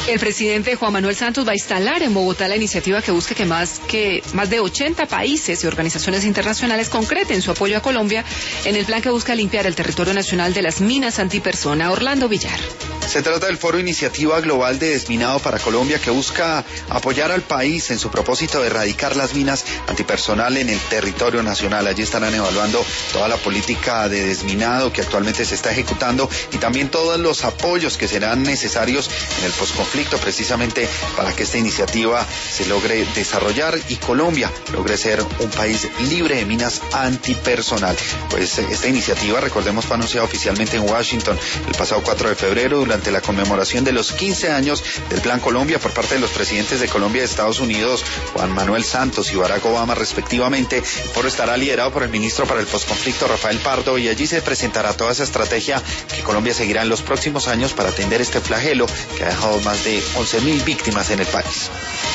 El presidente Juan Manuel Santos va a instalar en Bogotá la iniciativa que busca que más de 80 países y organizaciones internacionales concreten su apoyo a Colombia en el plan que busca limpiar el territorio nacional de las minas antipersona. Orlando Villar. Se trata del Foro Iniciativa Global de Desminado para Colombia, que busca apoyar al país en su propósito de erradicar las minas antipersonal en el territorio nacional. Allí estarán evaluando toda la política de desminado que actualmente se está ejecutando y también todos los apoyos que serán necesarios en el posconflicto, precisamente para que esta iniciativa se logre desarrollar y Colombia logre ser un país libre de minas antipersonal. Pues esta iniciativa, recordemos, fue anunciada oficialmente en Washington el pasado 4 de febrero durante la conmemoración de los 15 años del Plan Colombia por parte de los presidentes de Colombia y de Estados Unidos, Juan Manuel Santos y Barack Obama, respectivamente. El foro estará liderado por el ministro para el posconflicto, Rafael Pardo, y allí se presentará toda esa estrategia que Colombia seguirá en los próximos años para atender este flagelo que ha dejado más de 11.000 víctimas en el país.